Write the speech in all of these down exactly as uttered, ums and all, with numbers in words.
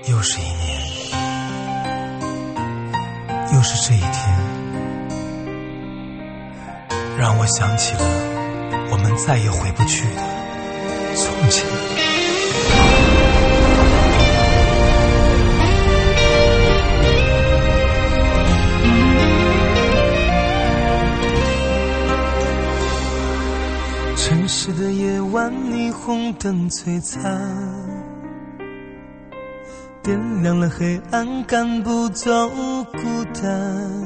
又是一年，又是这一天，让我想起了我们再也回不去的从前。城市的夜晚，霓虹灯璀璨，点亮了黑暗，赶不走孤单。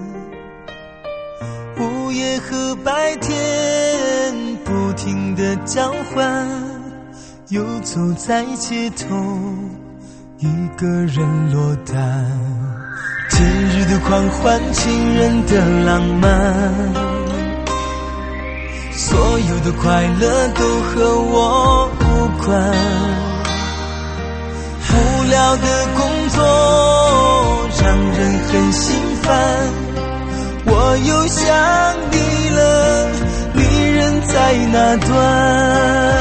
午夜和白天不停地交换，游走在街头，一个人落单。节日的狂欢，情人的浪漫，所有的快乐都和我无关。无聊的工作让人很心烦，我又想你了，你人在哪端？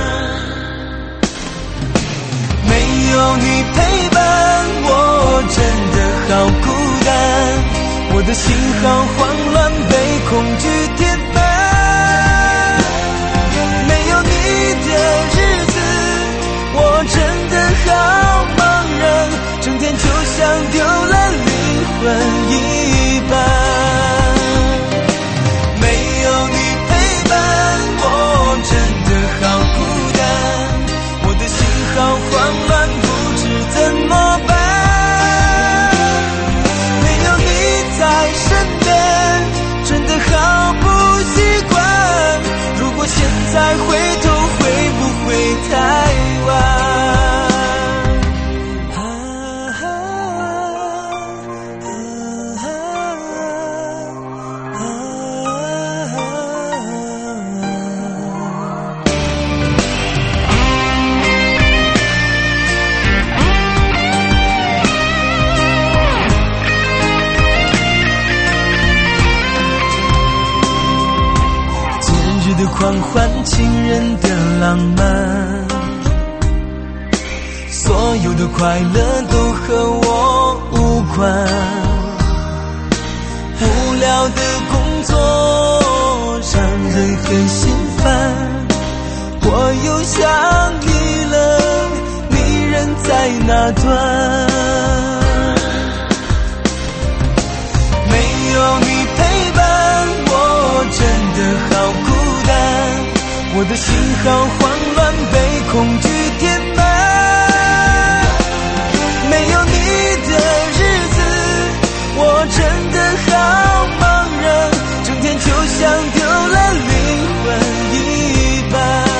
没有你陪伴，我真的好孤单，我的心好慌乱，被恐惧填满。没有你的日子，我真的好茫然，整天就像丢了灵魂一般。没有你陪伴，我真的好孤单，我的心好慌乱，不知怎么办。没有你在身边，真的好不习惯，如果现在回头会不会太晚？的狂欢，情人的浪漫，所有的快乐都和我无关。无聊的工作让人很心烦，我又想你了，你人在哪端？没有你陪伴，我真的好孤单，我的心好慌乱，被恐惧填满。没有你的日子，我真的好茫然，整天就像丢了灵魂一般。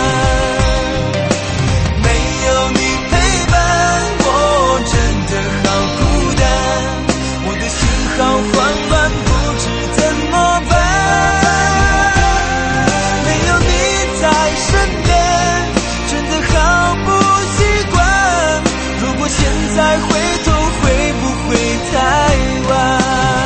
没有你陪伴，我真的好孤单，我的心好慌乱，不知怎么办。再回头会不会太晚？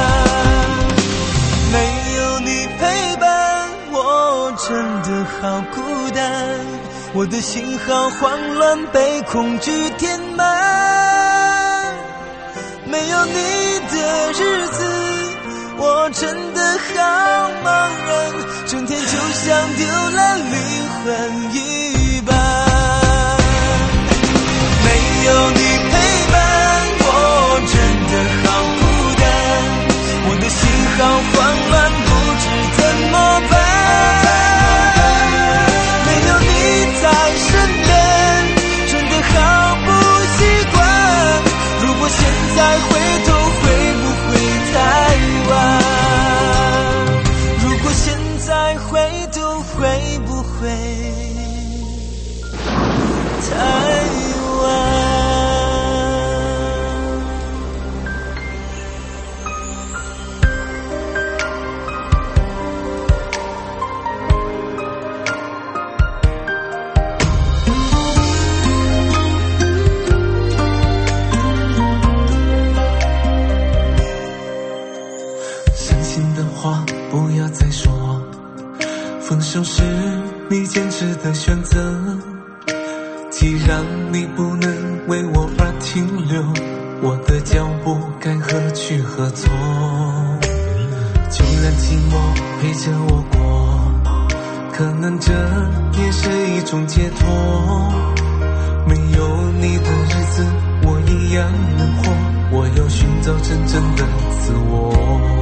没有你陪伴，我真的好孤单，我的心好慌乱，被恐惧填满。没有你的日子，我真的好茫然，整天就像丢了灵魂一般。没有你陪伴，我真的好孤单，我的心好慌乱，不知怎么办。没有你在身边，真的好不习惯，如果现在回头会不会太晚？如果现在回头会不会太晚？ 不要再说，分手是你坚持的选择，既然你不能为我而停停留，我的脚步该何去何从？就让寂寞陪着我过，可能这也是一种解脱。没有你的日子我一样能活，我要寻找真正的自我。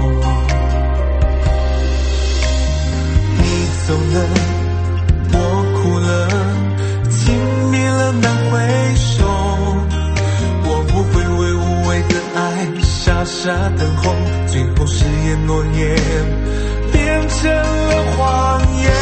你走了我哭了，情灭了难回首，我不会为无谓的爱傻傻等候，最后誓言诺言变成了谎言。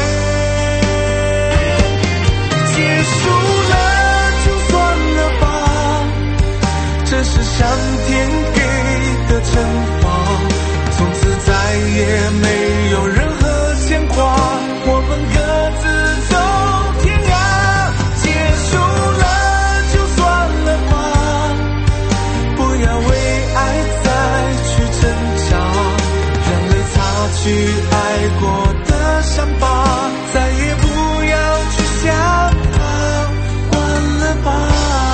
结束了就算了吧，这是上天给的惩罚，从此再也没有任何牵挂，我们各自走天涯。结束了就算了吧，不要为爱再去挣扎，让泪擦去爱过的伤疤，再也不要去想它，完了吧。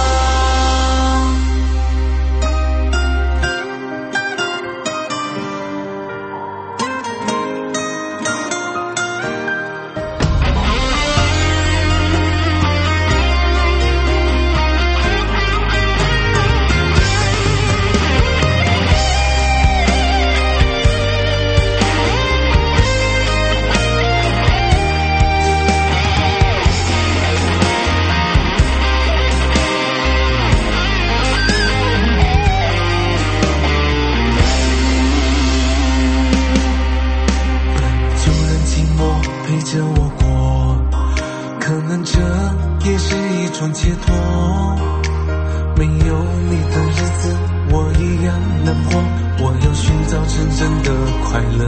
解脱，没有你的日子我一样能活，我要寻找真正的快乐。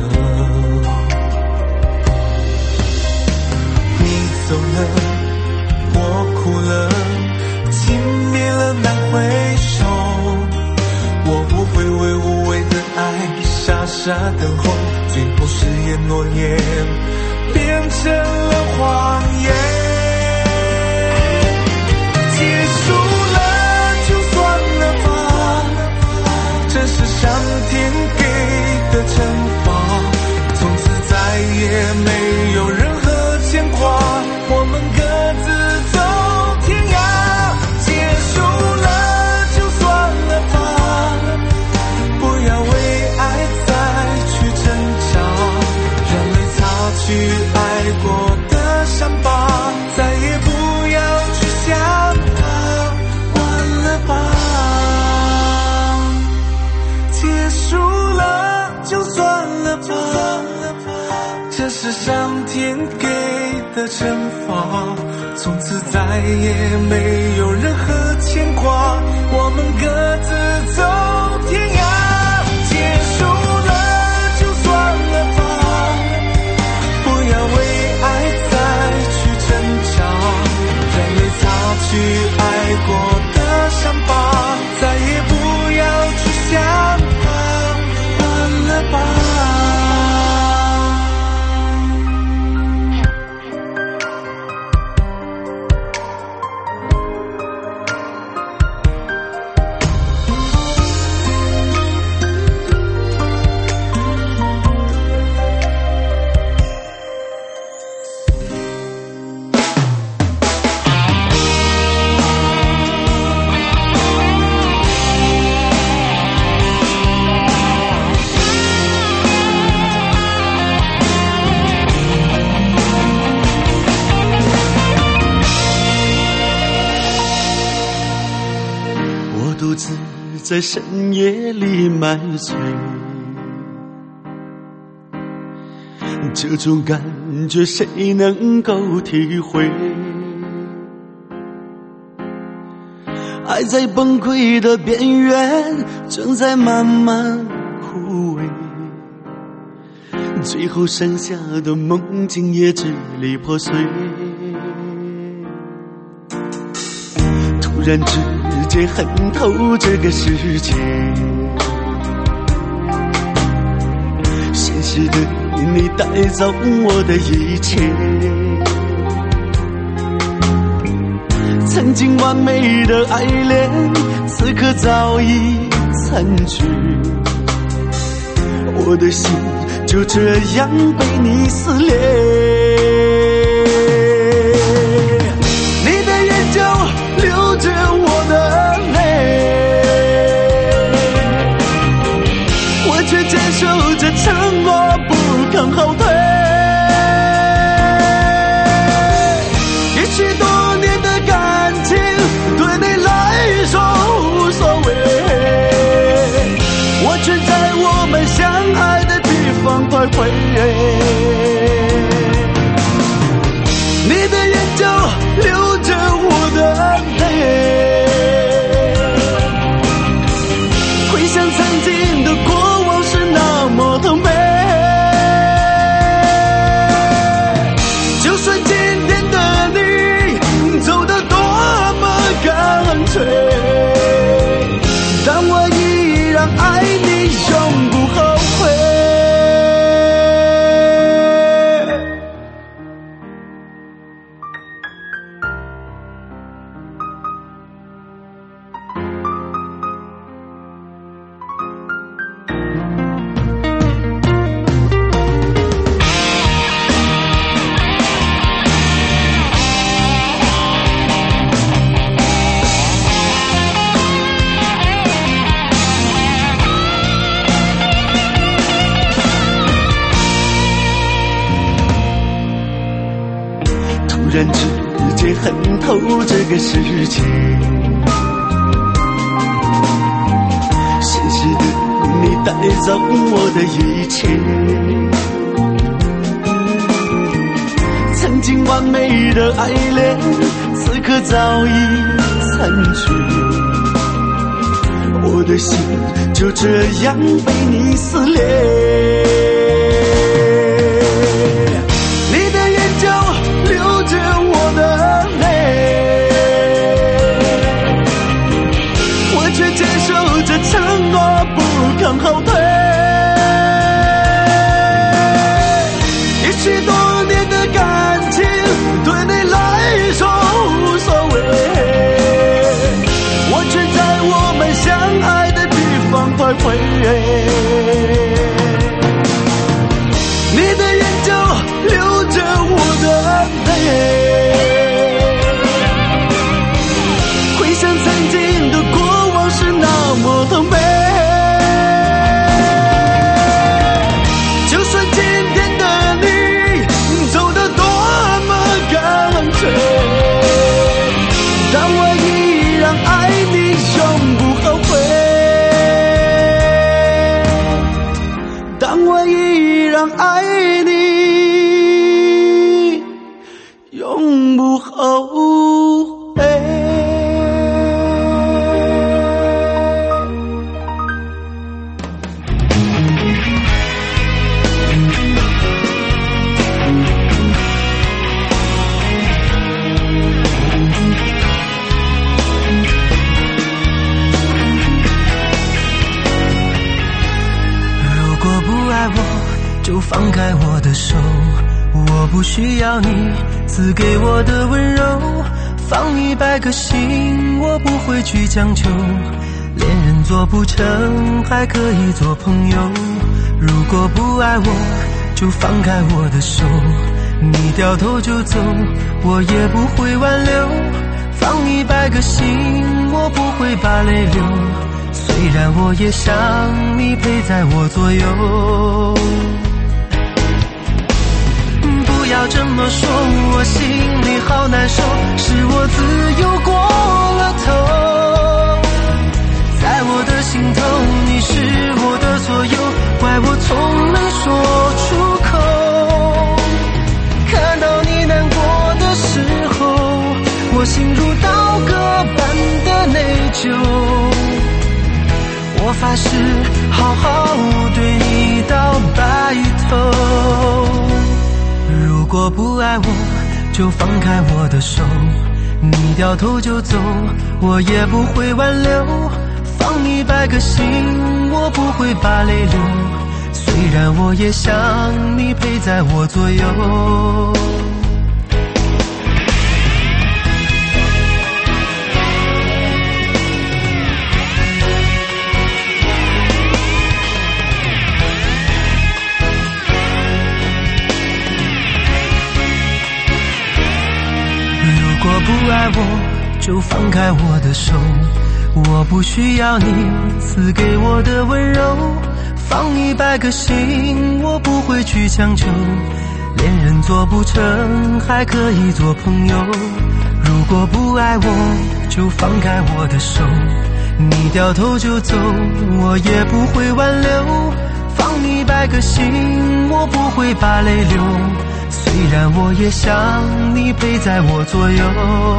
你走了我哭了，情灭了难回首，我不会为无谓的爱傻傻等候，最后誓言诺言变成了谎言。结束了就算了吧，这是上天给的惩罚，从此再也没有任何牵挂，我们各自走天涯。结束了就算了吧，不要为爱再去挣扎，让泪擦去爱过的伤疤，再也不要去想结束了就算了吧，这是上天给的惩罚，从此再也没有任何牵挂，我们各自走天涯。结束了就算了吧，不要为爱再去挣扎，让泪擦去爱过的伤疤，再也不要去想它，完了吧。 在深夜里买醉，这种感觉谁能够体会？爱在崩溃的边缘，正在慢慢枯萎，最后剩下的梦境也支离破碎。突然之间恨透这个世界，现实的你带走我的一切， 曾经完美的爱恋，此刻早已残局。我的心就这样被你撕裂，你的眼角流着我的泪，我却坚守着承诺，不肯后退。也许多年的感情对你来说无所谓，我却在我们相爱的地方徘徊。你的眼角流着我的泪，回想曾经的过往是那么的美。就算今天的你走得多么干脆，但我依然爱你，永不后悔。突然之间恨透这个世界，现实的你带走我的一切，曾经完美的爱恋，此刻早已残局。我的心就这样被你撕裂，你的眼角流着我的泪，我却坚守着承诺，不肯后退。也许多年的感情对你来说无所谓，我却在我们相爱的地方徘徊。你的眼角流着我的泪，回想曾经的过往是那么的美。就算今天的你走得多么干脆，但我依然爱你，永不后悔。但我依然爱你，永不后悔。如果不爱我，就放开我的手，我不需要你赐给我的温柔，放一百个心，我不会去强求，恋人做不成，还可以做朋友。如果不爱我，就放开我的手，你掉头就走，我也不会挽留，放一百个心，我不会把泪流，虽然我也想你陪在我左右。不要这么说，我心里好难受，是我自由过了头，在我的心头你是我的所有，怪我从没说出口。看到你难过的时候，我心如刀割般的内疚，我发誓好好对你到白头。如果不爱我，就放开我的手，你掉头就走，我也不会挽留，放一百个心，我不会把泪流，虽然我也想你陪在我左右。 爱我，就放开我的手，我不需要你赐给我的温柔，放一百个心，我不会去强求，恋人做不成，还可以做朋友。如果不爱我，就放开我的手，你掉头就走，我也不会挽留，放一百个心，我不会把泪流，虽然我也想你陪在我左右。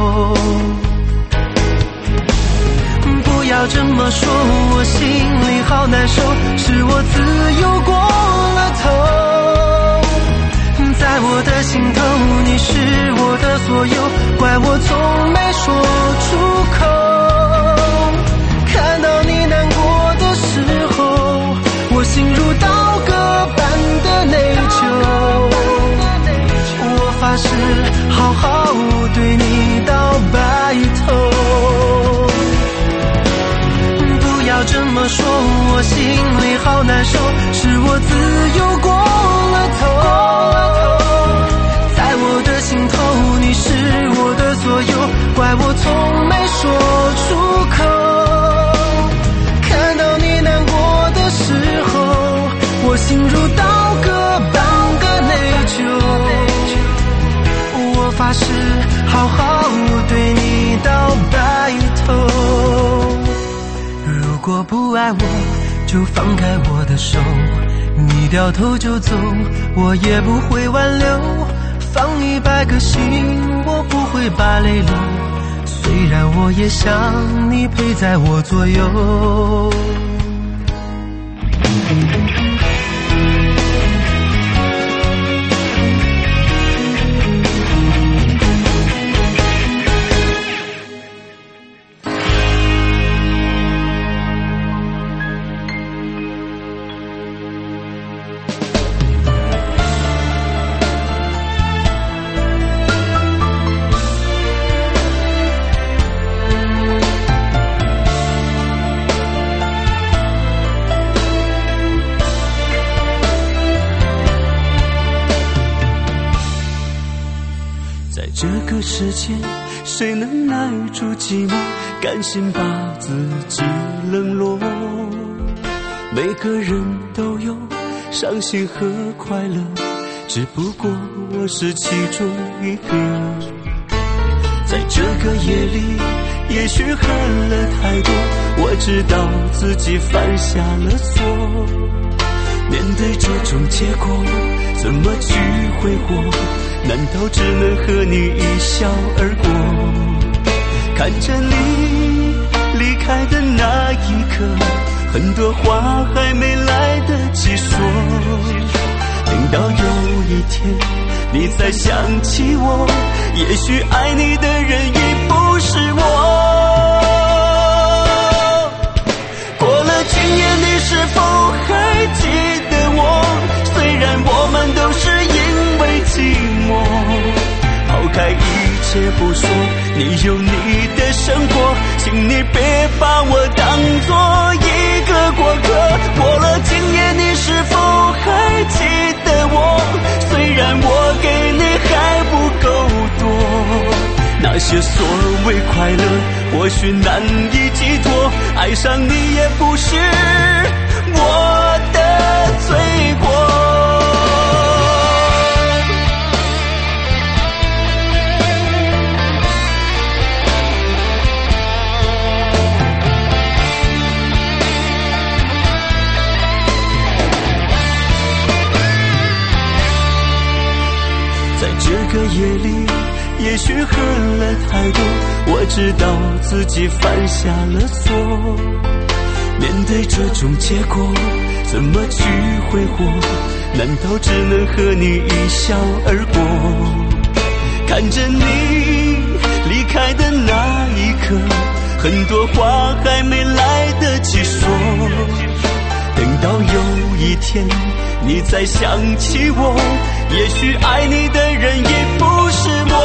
不要这么说，我心里好难受，是我自由过了头，在我的心头你是我的所有，怪我从没说出口，看到你难过的时候，我心如刀割般的内疚，我发誓好好对你到白头。不要这么说，我心里好难受，是我自由过了头，在我的心头你是我的所有，怪我从没说出口，看到你难过的时候，我心如刀割般的内疚，我发誓好好对你到白头。如果不爱我，就放开我的手，你掉头就走，我也不会挽留，放一百个心，我不会把泪流，虽然我也想你陪在我左右。 这个世界，谁能耐住寂寞，甘心把自己冷落？每个人都有伤心和快乐，只不过我是其中一个。在这个夜里，也许恨了太多，我知道自己犯下了错。面对这种结果，怎么去挥霍？难道只能和你一笑而过？看着你离开的那一刻，很多话还没来得及说。等到有一天你再想起我，也许爱你的人已不是我。过了今夜，你是否还记得我？虽然我们都是因为寂寞，抛开一切不说，你有你的生活，请你别把我当作一个过客。过了今夜，你是否还记得我？虽然我给你还不够多，那些所谓快乐或许难以寄托，爱上你也不是我的罪过。在这个夜里，也许恨了太多，我知道自己犯下了错。面对这种结果，怎么去挥霍？难道只能和你一笑而过？看着你离开的那一刻，很多话还没来得及说。等到有一天你再想起我，也许爱你的人已不是我。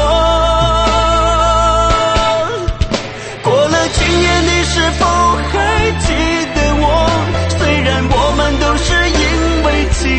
过了今夜，你是否还记得我？虽然我们都是因为寂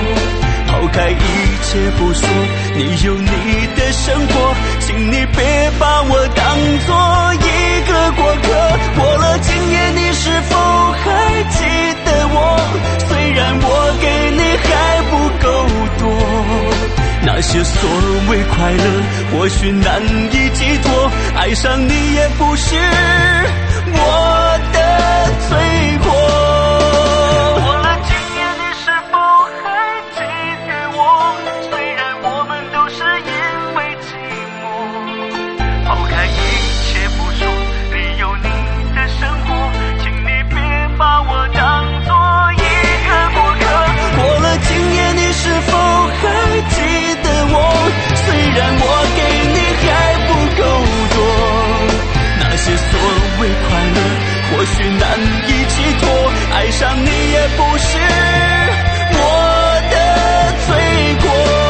寞，抛开一切不说，你有你的生活，请你别把我当作一个过客。过了今夜，你是否还记得我？虽然我给你还不够多，那些所谓快乐或许难以寄托，爱上你也不是我的罪过。过了今夜，你是否还记得我？虽然我们都是因为寂寞，抛开一切不说，你有你的生活，请你别把我当作一个过客。过了今夜，你是否还记得我？虽然我给你还不够多，那些所谓快乐或许难以寄托，爱上你也不是我的罪过。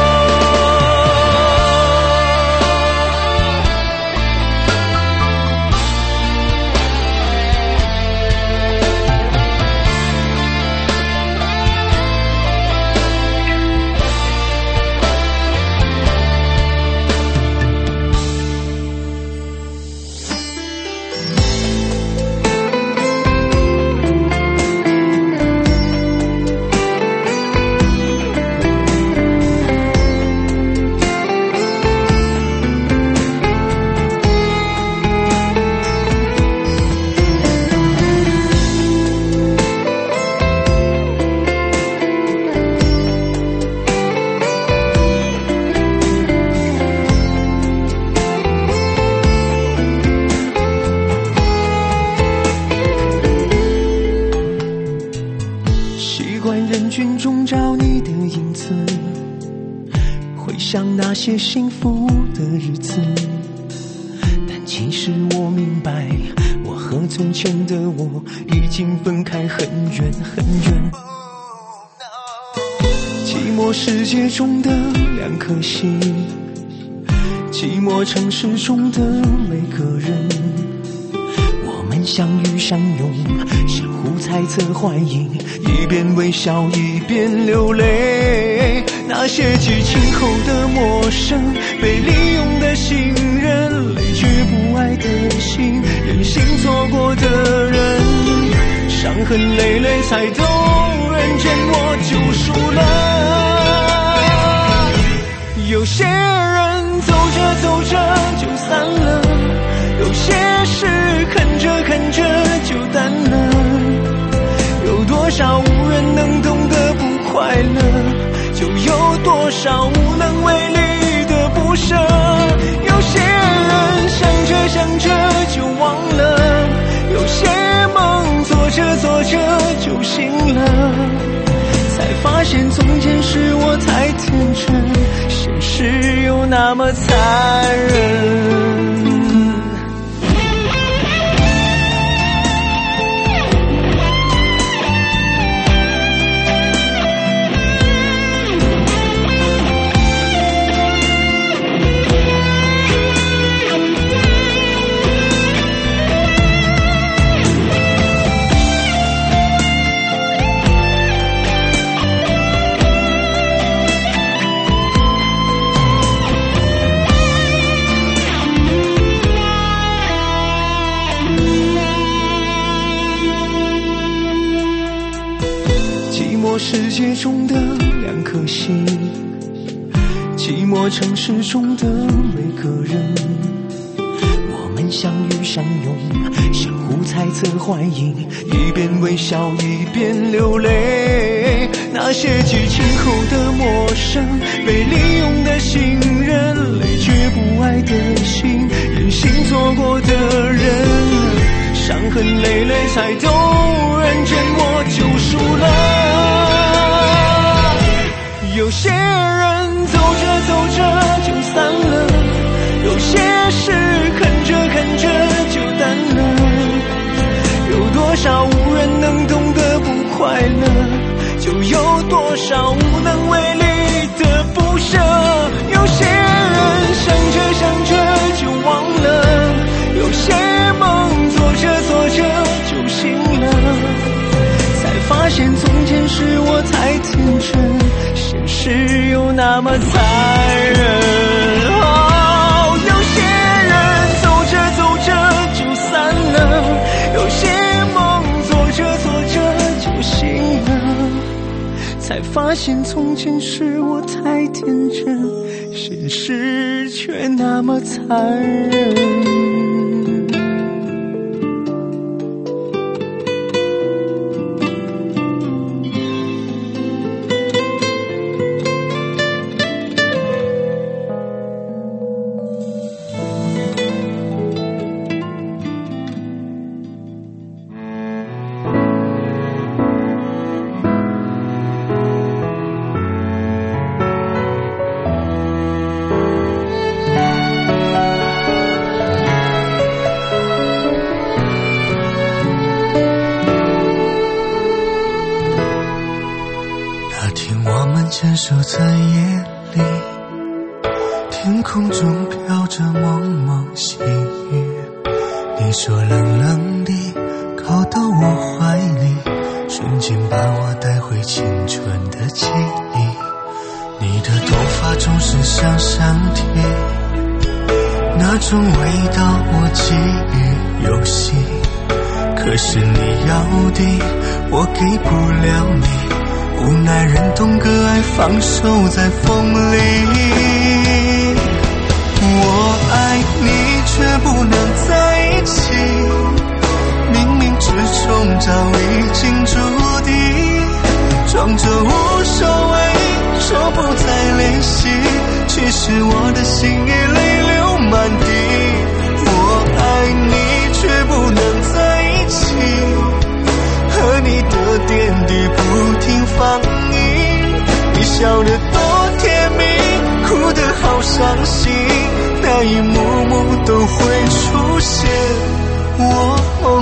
那些幸福的日子，但其实我明白，我和从前的我已经分开很远很远。寂寞世界中的两颗心，寂寞城市中的每个人，我们相遇相拥，相互猜测怀疑，一边微笑一边流泪。那些激情后的陌生，被利用的信任，累却不爱的心，任性错过的人，伤痕累累才懂人间我救赎了。有些人走着走着就散了，有些事看着看着就淡了，有多少无人能懂得不快乐，就有多少无能为力的不舍。有些人想着想着就忘了，有些梦做着做着就醒了，才发现从前是我太天真，现实又那么残忍。世界中的两颗心，寂寞城市中的每个人，我们相遇相拥，相互猜测怀疑，一边微笑一边流泪。那些激情后的陌生，被利用的信任，累却不爱的心，任性错过的人，伤痕累累才懂人间我救赎了。有些人走着走着就散了，有些事看着看着就淡了，有多少无人能懂得不快乐，就有多少无能为力的不舍。有些人想着想着就忘了，有些梦做着做着就醒了，才发现从前是我太天真，现实又那么残忍。哦，有些人才发现从前是我太天真，现实却那么残忍。 牵手在夜里，天空中飘着蒙蒙细雨，你说冷冷地靠到我怀里，瞬间把我带回青春的记忆。你的头发总是香香甜，那种味道我记忆犹新，可是你要的我给不了你，无奈忍痛割爱，放手在风里。我爱你却不能在一起，冥冥之中早已经注定，装着无所谓，说不再联系，其实我的心已泪流满地。我爱你却不能在一起，和你的点滴不停放映，你笑得多甜蜜，哭得好伤心，那一幕幕都会出现我梦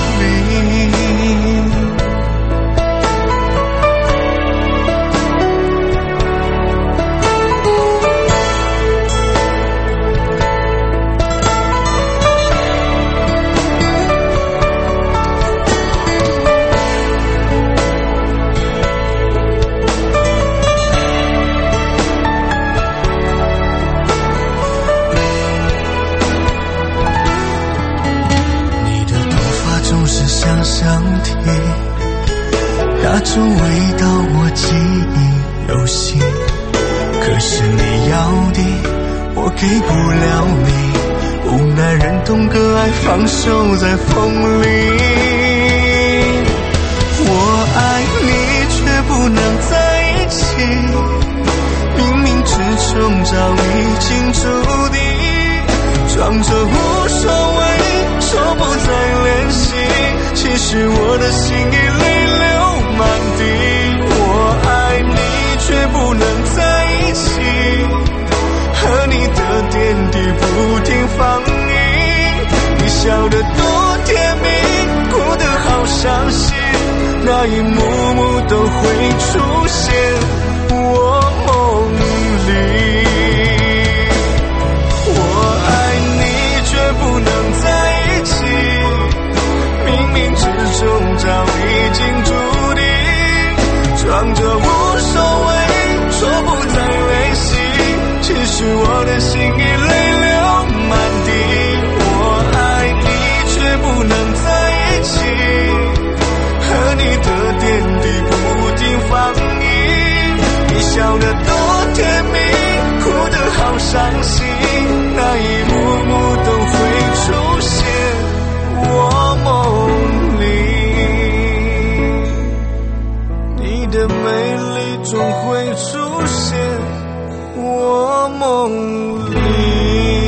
里。香甜，那种味道我记忆犹新，可是你要的我给不了你，无奈忍痛割爱，放手在风里。我爱你却不能在一起，冥冥之中早已经注定，装着无所谓，说不再联系，其实我的心已泪流满地。我爱你却不能在一起，和你的点滴不停放映，你笑得多甜蜜，哭得好伤心，那一幕幕都会出现我梦里。我爱你却不能在一起，冥冥之中早已经注定，装着无所谓，说不再联系，其实我的心已泪流满地。我爱你却不能在一起，和你的点滴不停放映，你笑得多甜蜜，哭得好伤心，那一幕幕都会出现我梦里。你的美丽总会出现我梦里。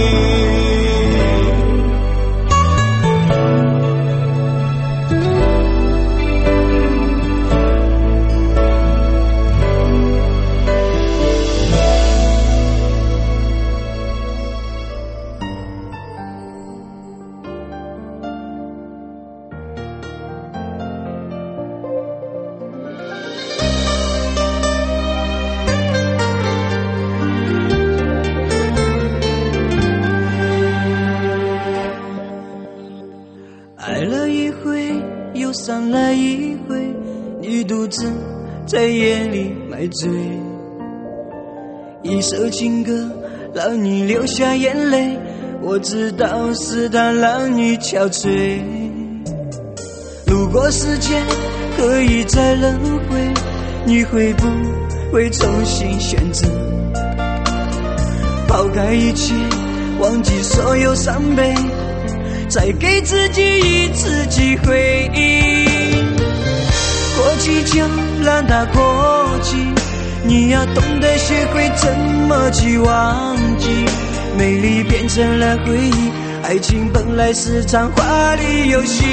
伤了一回，你独自在夜里买醉，一首情歌让你流下眼泪，我知道是它让你憔悴。如果时间可以再轮回， 你会不会重新选择？抛开一切，忘记所有伤悲，再给自己一次机会。过去就让它过去，你要懂得学会怎么去忘记。美丽变成了回忆，爱情本来是场华丽游戏。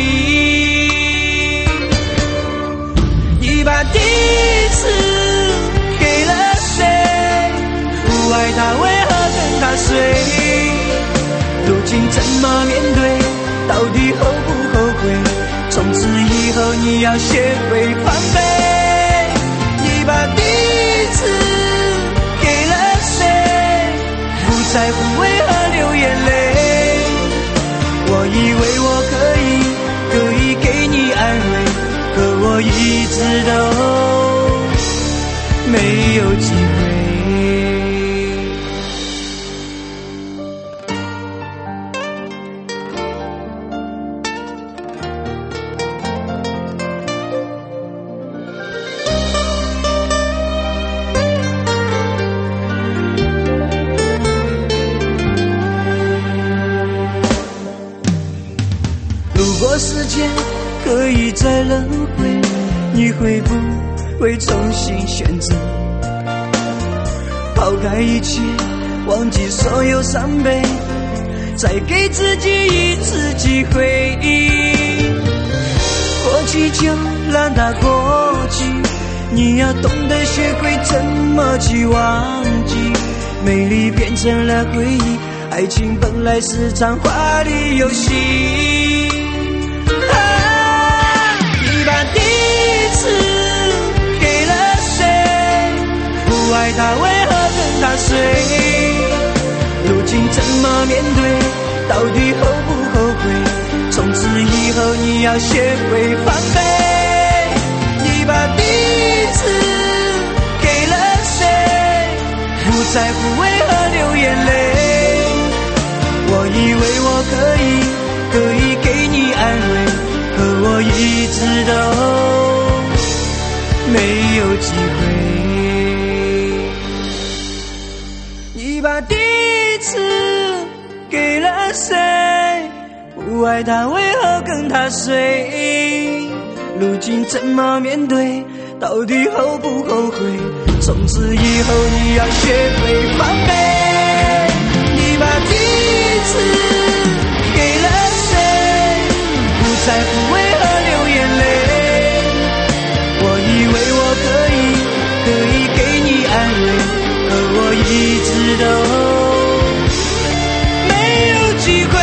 你把第一次给了谁？不爱他为何跟他睡？如今怎么面对？到底后不后悔？从此以后你要学会防备。你把第一次给了谁？不在乎为何流眼泪。我以为我可以可以给你安慰，可我一直都没有机会。如果时间可以再轮回，你会不会重新选择？抛开一切，忘记所有伤悲，再给自己一次机会。过去就让它过去，你要懂得学会怎么去忘记。美丽变成了回忆，爱情本来是场华丽游戏。你把第一次给了谁？不爱他为何跟他睡？如今怎么面对？到底后不后悔？从此以后你要学会防备。你把第一次给了谁？不在乎为何流眼泪。我以为我可以可以给你安慰，可我一直都没有机会。你把第一次给了谁？不爱他为何跟他睡？如今怎么面对？到底后不后悔？从此以后你要学会防备。你把第一次给了谁？不在乎为何流眼泪。我以为我可以可以给你安慰，可我一直都没有机会。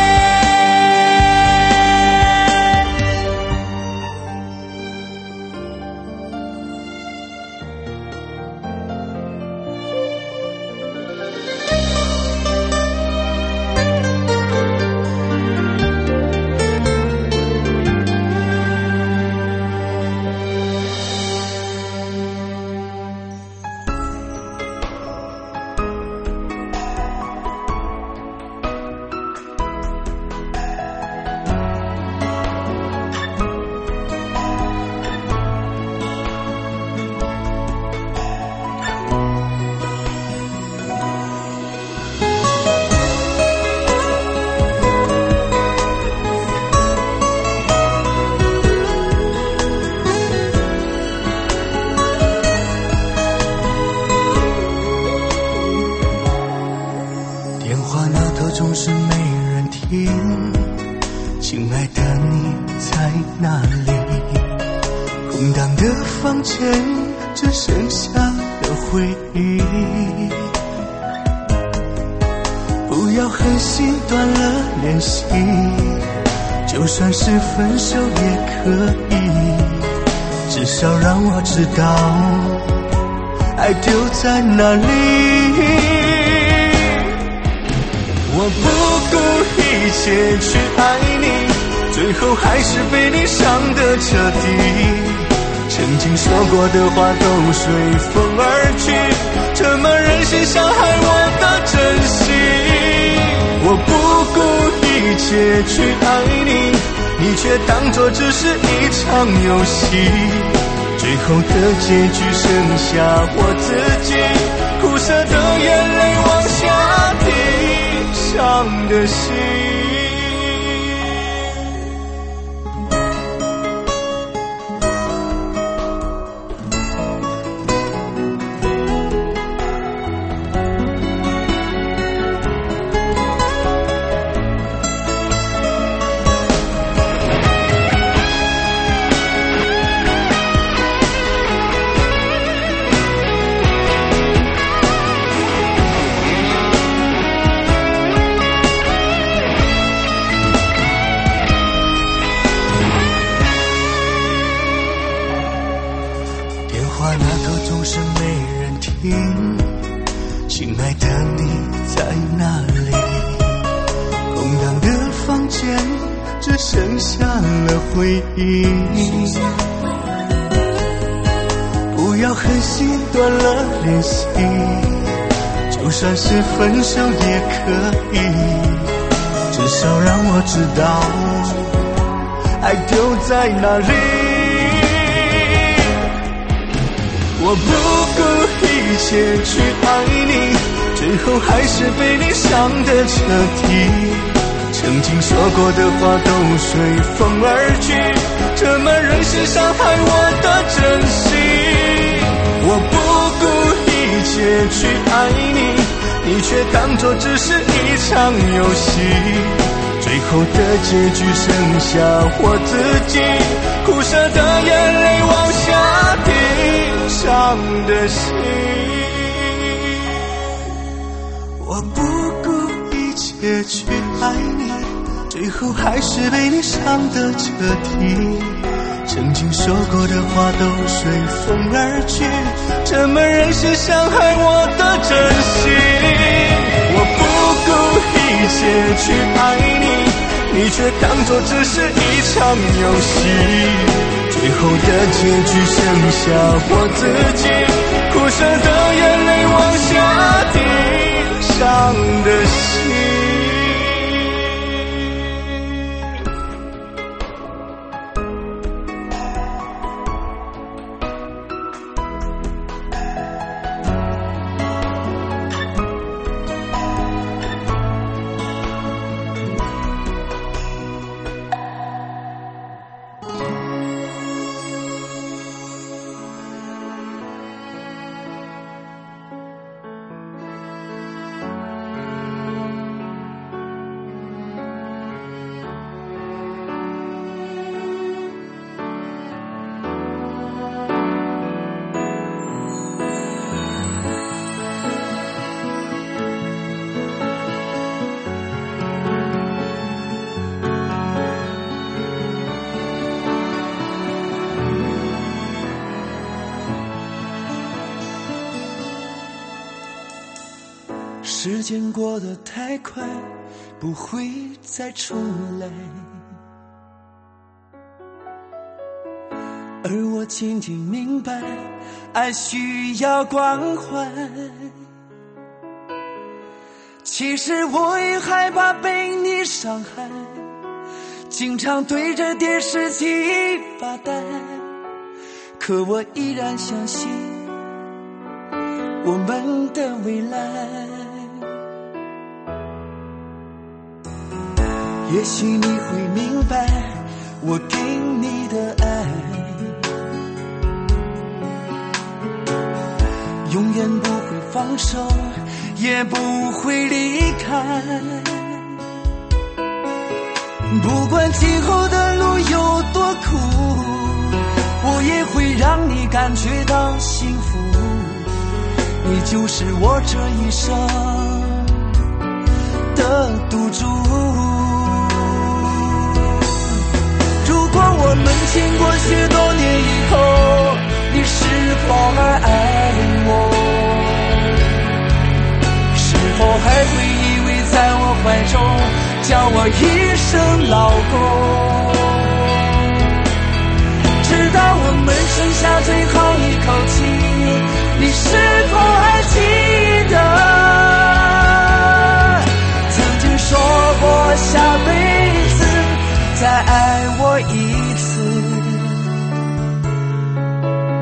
总是没人听，亲爱的你在哪里？空荡的房间只剩下了回忆，不要狠心断了联系，就算是分手也可以，至少让我知道爱丢在哪里。我不顾一切去爱你，最后还是被你伤得彻底，曾经说过的话都随风而去，这么任性伤害我的真心。我不顾一切去爱你，你却当作只是一场游戏， 最后的结局剩下我自己，苦涩的眼泪往下滴，伤的心。亲爱的你在哪里？空荡的房间只剩下了回忆，不要狠心断了联系，就算是分手也可以，至少让我知道爱丢在哪里。我不顾一切去爱你，最后还是被你伤得彻底，曾经说过的话都随风而去，这么任性伤害我的真心。我不顾一切去爱你，你却当作只是一场游戏，最后的结局剩下我自己，苦涩的眼泪往下滴，伤的心。我不顾一切去爱你，最后还是被你伤得彻底，曾经说过的话都随风而去，这么任性伤害我的真心。我不顾一切去爱你，你却当作只是一场游戏，最后的结局剩下我自己，苦涩的眼泪往下滴，伤的心。时间过得太快，不会再重来，而我渐渐明白，爱需要关怀。其实我也害怕被你伤害，经常对着电视机发呆，可我依然相信我们的未来。也许你会明白我给你的爱，永远不会放手，也不会离开。不管今后的路有多苦，我也会让你感觉到幸福。你就是我这一生的赌注。如果我们经过许多年以后，你是否还爱我？是否还会依偎在我怀中，叫我一声老公？直到我们剩下最后一口气，你是否还记得曾经说过下辈子再爱我一次？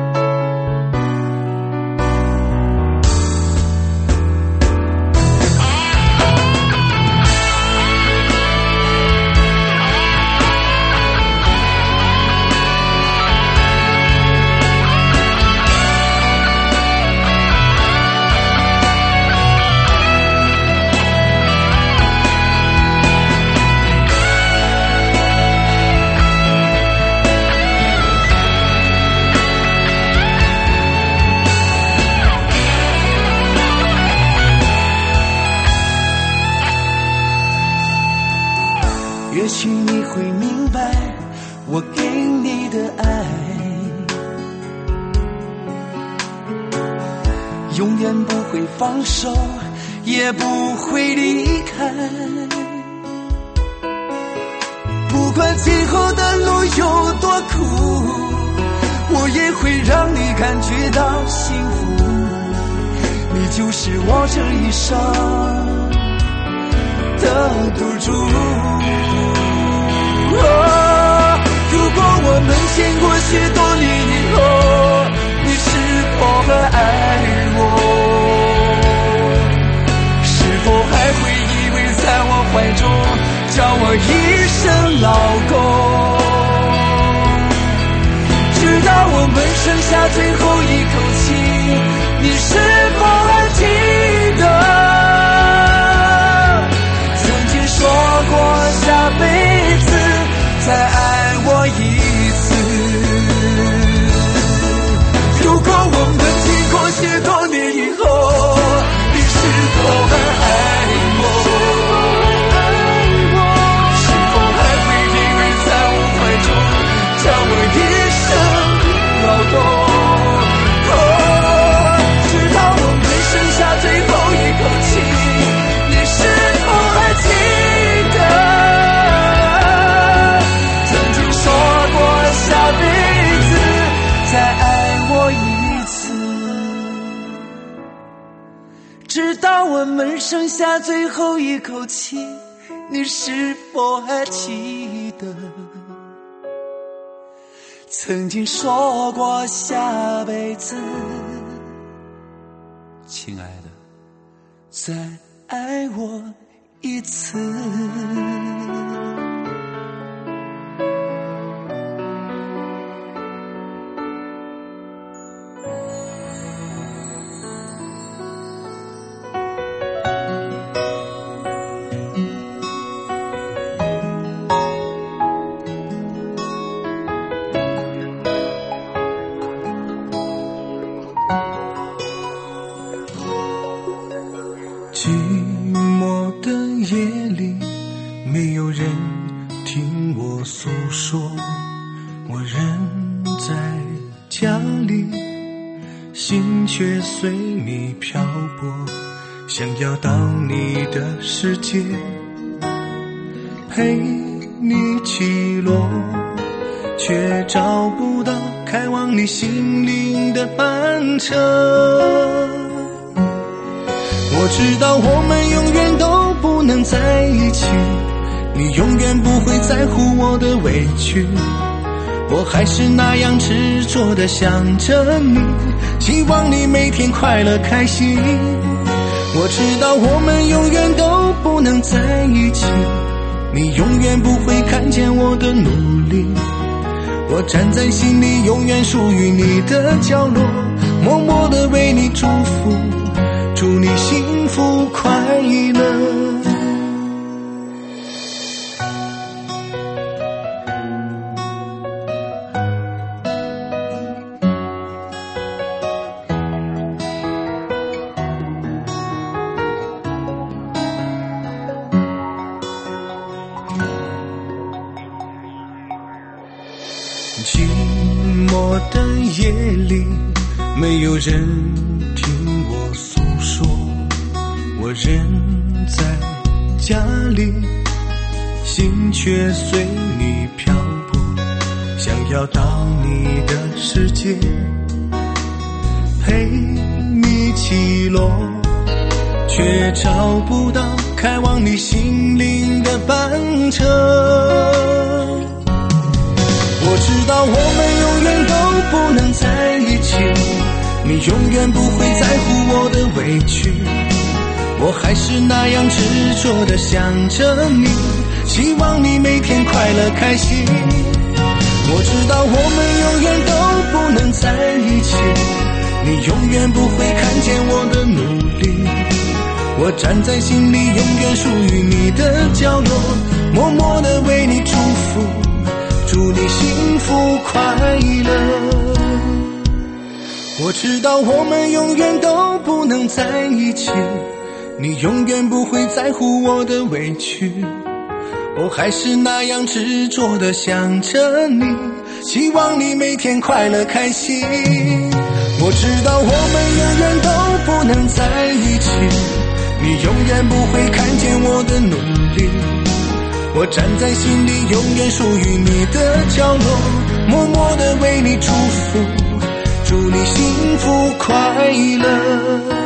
永远不会放手，也不会离开。不管今后的路有多苦，我也会让你感觉到幸福。你就是我这一生的赌注。哦，如果我们经过许多年以后，你是否还爱我？是否还会依偎在我怀中，叫我一声老公？直到我们剩下最后一口气，你是否还记得曾经说过下辈子再爱我一次？如果我们经过许多年以后，你是否还爱我？是否还会依偎在我怀中，叫我一声老公？直到我们剩下最后一口气，你是否还记得曾经说过下辈子再爱我一次？直到我们剩下最后一口气，你是否还记得曾经说过下辈子亲爱的再爱我一次？ 寂寞的夜里，没有人听我诉说，我人在家里，心却随你漂泊，想要到你的世界陪你起落，却找不到开往你心灵的班车。我知道我们永远都不能在一起，你永远不会在乎我的委屈，我还是那样执着地想着你，希望你每天快乐开心。我知道我们永远都不能在一起，你永远不会看见我的努力，我站在心里永远属于你的角落，默默地为你祝福，祝你幸福快乐。寂寞的夜里，没有人听我诉说，我人在家里，心却随你漂泊，想要到你的世界陪你起落，却找不到开往你心灵的班车。我知道我们永远都不能在一起，你永远不会在乎我的委屈，我还是那样执着地想着你，希望你每天快乐开心。我知道我们永远都不能在一起，你永远不会看见我的努力，我站在心里永远属于你的角落，默默地为你祝福，祝你幸福快乐。我知道我们永远都不能在一起，你永远不会在乎我的委屈， 我还是那样执着地想着你，希望你每天快乐开心。我知道我们永远都不能在一起，你永远不会看见我的努力。我站在心里永远属于你的角落，默默地为你祝福，祝你幸福快乐。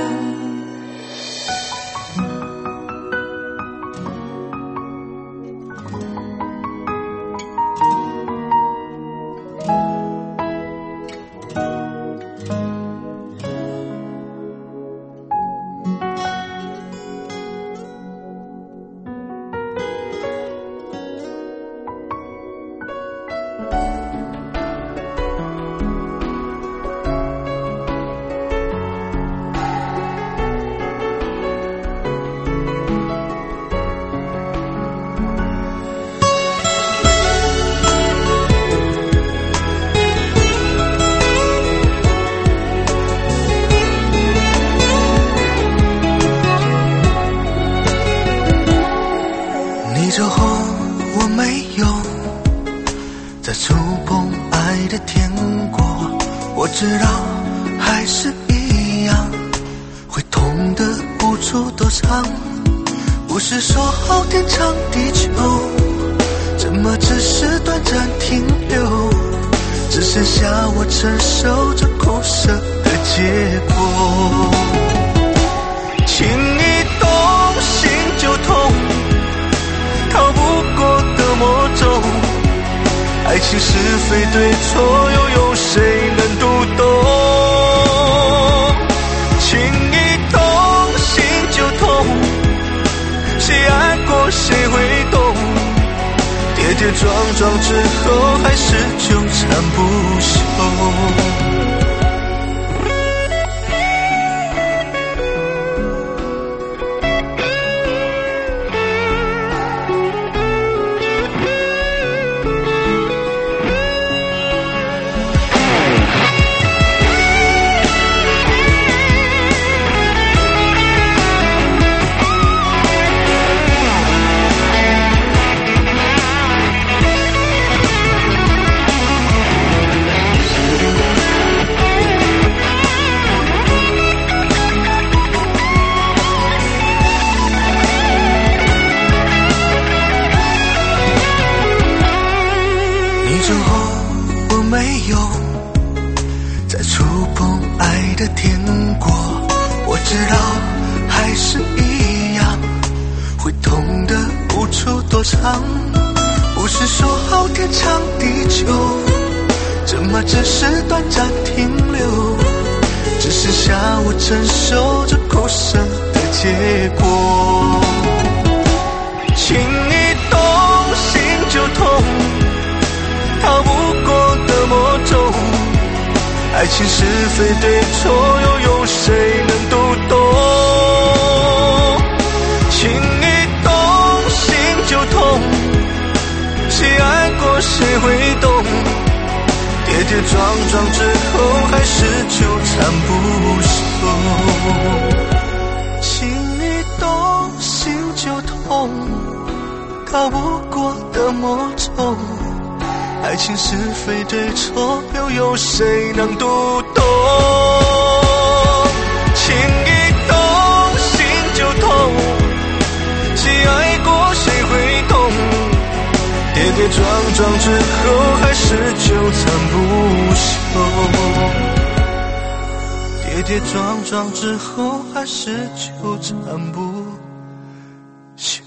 之后我没有再触碰爱的天国，我知道还是一样会痛得无处躲藏。不是说好天长地久，怎么只是短暂停留，只剩下我承受着苦涩的结果。情一动心就痛，逃不过的魔咒，爱情是非对错，又有谁能读懂？情一动心就痛，谁爱过谁会懂？跌跌撞撞之后，还是纠缠不休。之后我没有再触碰爱的天国，我知道还是一样会痛得无处躲藏。不是说好天长地久，怎么只是短暂停留，只剩下我承受着苦涩的结果。情一动心就痛，逃不过的魔咒，爱情是非对错，又有谁能读懂？情一动心就痛，谁爱过谁会懂？跌跌撞撞之后，还是纠缠不休。情一动心就痛，逃不过的魔咒，爱情是非对错，又有谁能读懂？情一动心就痛，谁爱过谁会懂？跌跌撞撞之后，还是纠缠不休。跌跌撞撞之后，还是纠缠不休。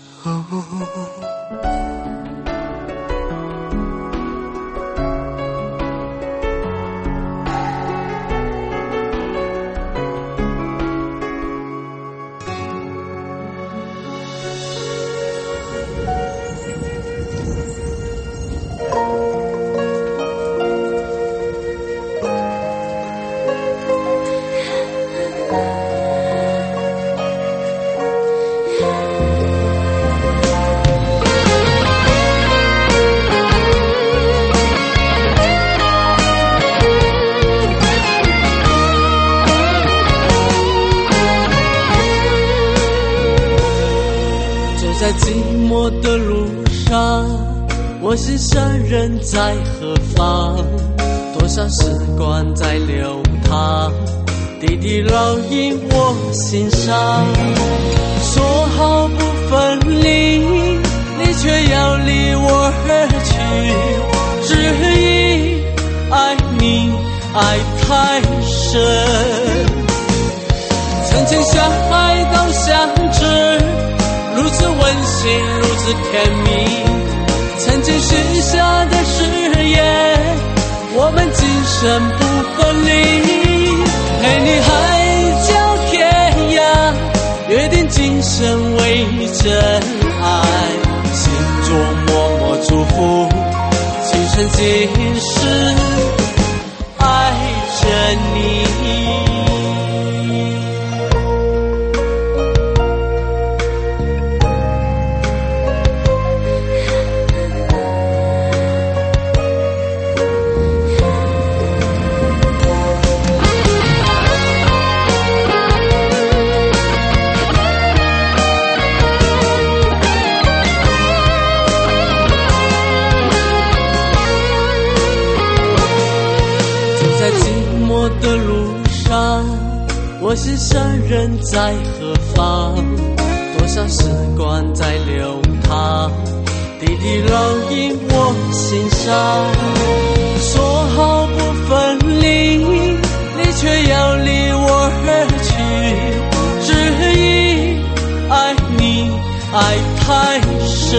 我心上人在何方？多少时光在流淌，滴滴烙印我心上。说好不分离，你却要离我而去，只因爱你爱太深。曾经相爱到相知，如此温馨如此甜蜜，曾经许下的誓言，我们今生不分离。陪你海角天涯，约定今生为真爱，心中默默祝福，今生今世爱着你。的路上，我心上人在何方？多少时光在流淌，滴滴烙印我心上。说好不分离，你却要离我而去，只因爱你爱太深。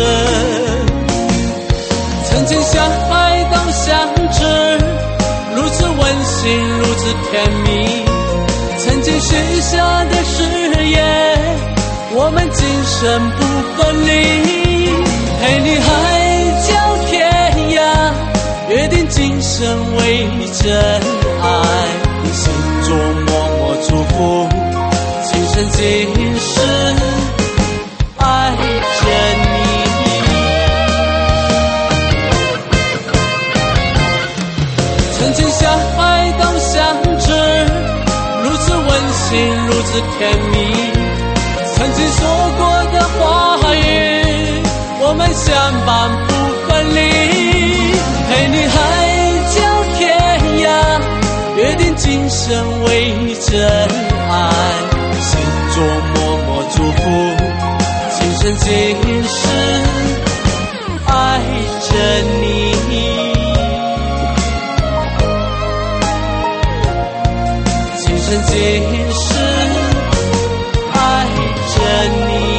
曾经相爱到相知，如此温馨如此甜蜜，曾经许下的誓言，我们今生不分离。陪你海角天涯，约定今生为真爱，心中默默祝福，今生今世爱着你。曾经相爱到相知，如此温馨如此甜蜜，曾经说过的话语，我们相伴不分离。陪你海角天涯，约定今生为真爱，心中默默祝福，今生今世爱着你。今生今世爱着你。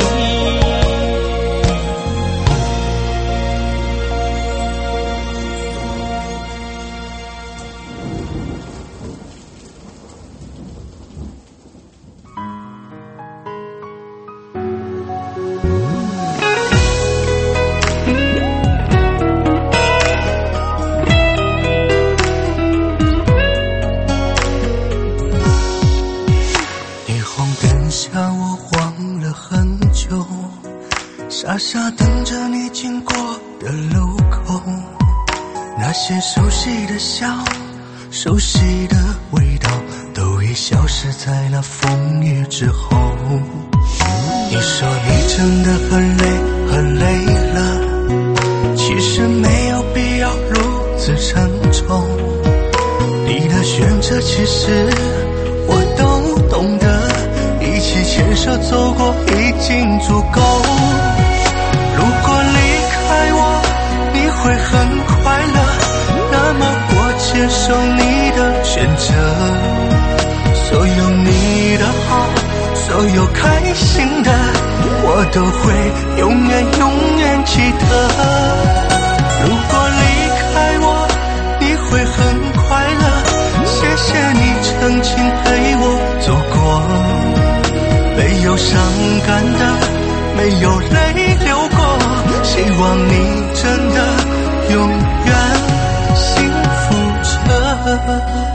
傻傻等着你经过的路口，那些熟悉的笑，熟悉的味道，都已消失在那风雨之后。你说你真的很累很累了，其实没有必要如此沉重。你的选择其实我都懂得，一起牵手走过已经足够。如果离开我你会很快乐，那么我接受你的选择。所有你的好，所有开心的，我都会永远永远记得。如果离开我你会很快乐，谢谢你曾经陪我走过，没有伤感的，没有泪流过，希望你真的永远幸福着。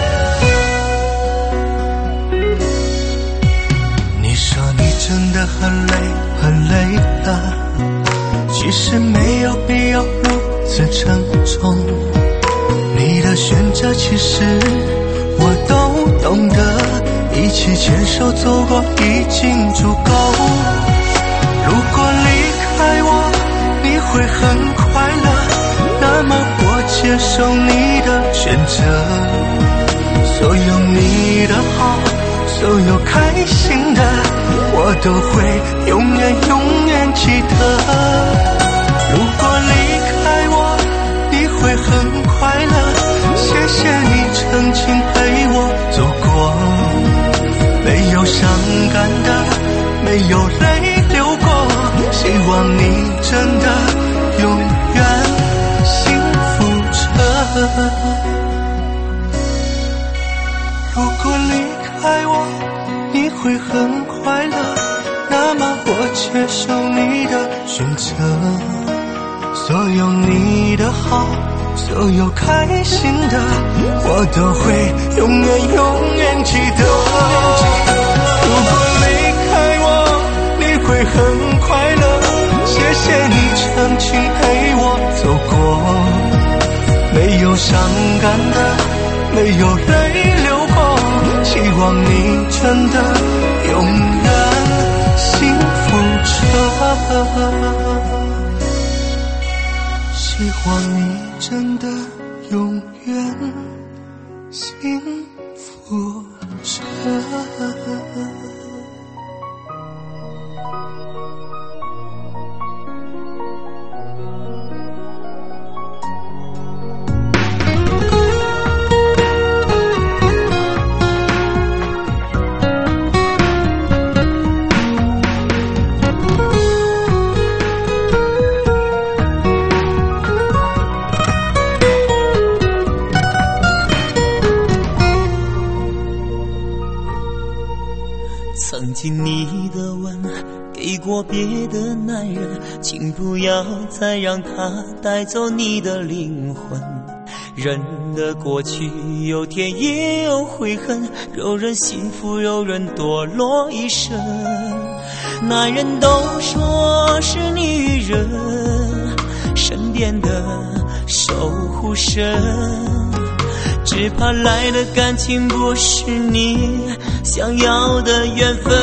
真的很没有必要如此沉重。你的选择其实我都懂得，一起牵手走过已经足够。如果离开我你会很快乐，那么我接受你的选择。所有你的好，所有开心的，我都会永远永远记得。如果离开我你会很快乐，谢谢你曾经陪我走过，没有伤感的，没有泪流过，希望你真的永远幸福着。如果离开我你会很快乐，那么我接受你的选择。所有你的好，所有开心的，我都会永远永远记得。如果离开我你会很快乐，谢谢你曾经陪我走过，没有伤感的，没有泪流过，希望你真的永远幸福着。希望你真的永远幸福着。 曾经你的吻给过别的男人，请不要再让他带走你的灵魂。人的过去有甜也有悔恨，有人幸福有人堕落一生。男人都说是女人身边的守护神，只怕来的感情不是你想要的缘分。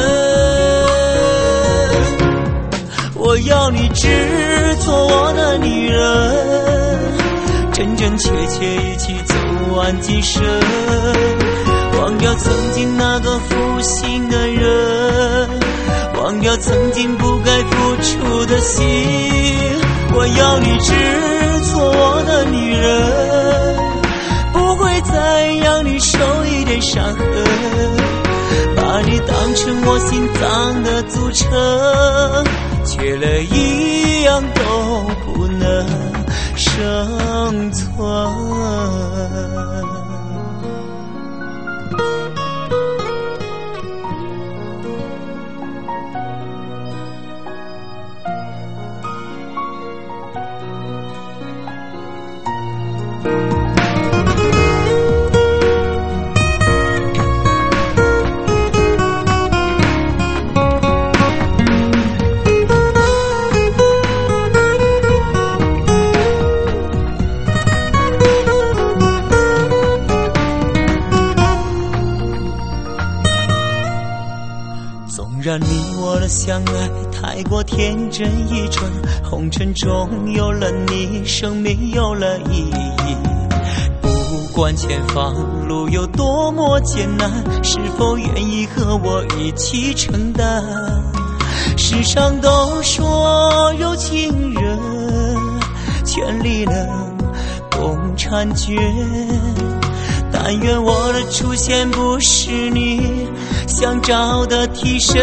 我要你只做我的女人，真真切切一起走完今生，忘掉曾经那个负心的人，忘掉曾经不该付出的心。我要你只做我的女人，不会再让你受一点伤痕，把你当成我心脏的组成，缺了一样都不能生存。让你我的相爱太过天真愚蠢，红尘中有了你，生命有了意义。不管前方路有多么艰难，是否愿意和我一起承担？世上都说有情人权利能共婵娟，但愿我的出现不是你想找的替身。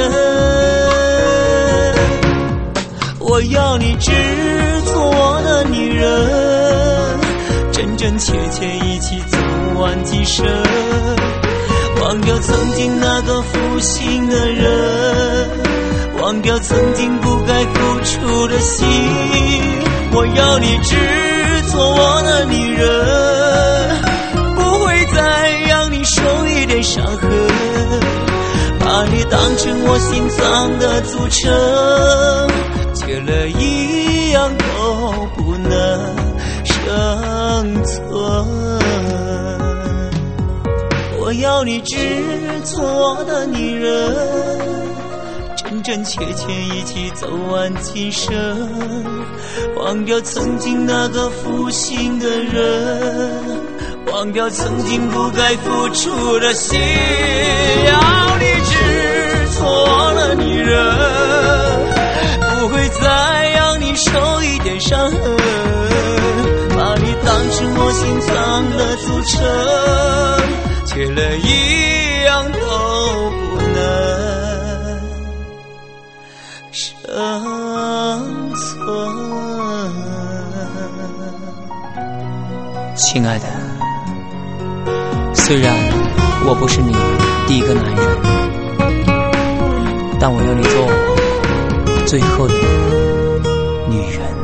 我要你只做我的女人，真真切切一起走完今生，忘掉曾经那个负心的人，忘掉曾经不该付出的心。我要你只做我的女人，不会再让你受一点伤痕，把你当成我心脏的组成，缺了一样都不能生存。我要你只做我的女人，真真切切一起走完今生，忘掉曾经那个负心的人，忘掉曾经不该付出的心。要你只做我的女人，不会再让你受一点伤痕，把你当成我心脏的组成，缺了一样都不能生存。 亲爱的，虽然我不是你第一个男人，但我要你做我最后的女人。